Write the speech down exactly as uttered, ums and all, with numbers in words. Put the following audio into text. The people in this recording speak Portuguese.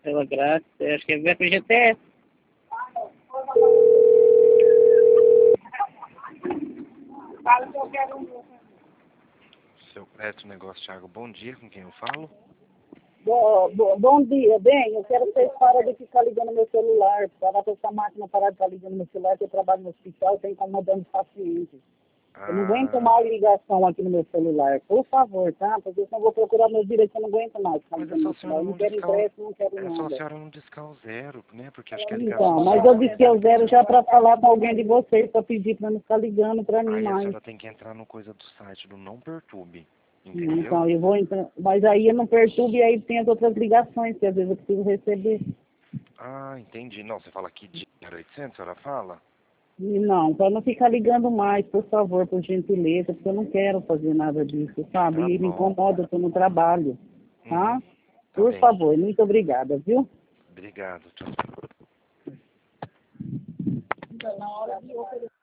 pela Graça, acho que é ver com o G T S. Fala que eu quero um. Seu Crédito Negócio Thiago, bom dia, com quem eu falo? Bo, bo, bom dia, bem, eu quero que vocês parem de ficar ligando meu celular, para que essa máquina parar de ficar ligando meu celular, que eu trabalho no hospital, eu tenho incomodando os pacientes. Eu não aguento mais ligação aqui no meu celular, por favor, tá? Porque senão eu vou procurar meus direitos, eu não aguento mais. Mas é só a senhora Eu não não quero discar o... ingresso, não quero É só a nada. senhora não discar o zero, né? Porque acho que a ligação... Então, mas eu disse o zero já para falar com alguém de vocês, para pedir para não ficar ligando para mim Aí a mais. senhora tem que entrar no coisa do site do Não Perturbe, entendeu? Então, eu vou entrar, mas aí eu não perturbe e aí tem as outras ligações, que às vezes eu preciso receber. Ah, entendi. Não, você fala aqui de zero oitocentos, a senhora fala? E não, para não ficar ligando mais, por favor, por gentileza, porque eu não quero fazer nada disso, sabe? Tá E me bom. incomoda, eu estou no trabalho, tá? Uhum. Tá Por bem. favor, muito obrigada, viu? Obrigado, tchau. Na hora de oferecer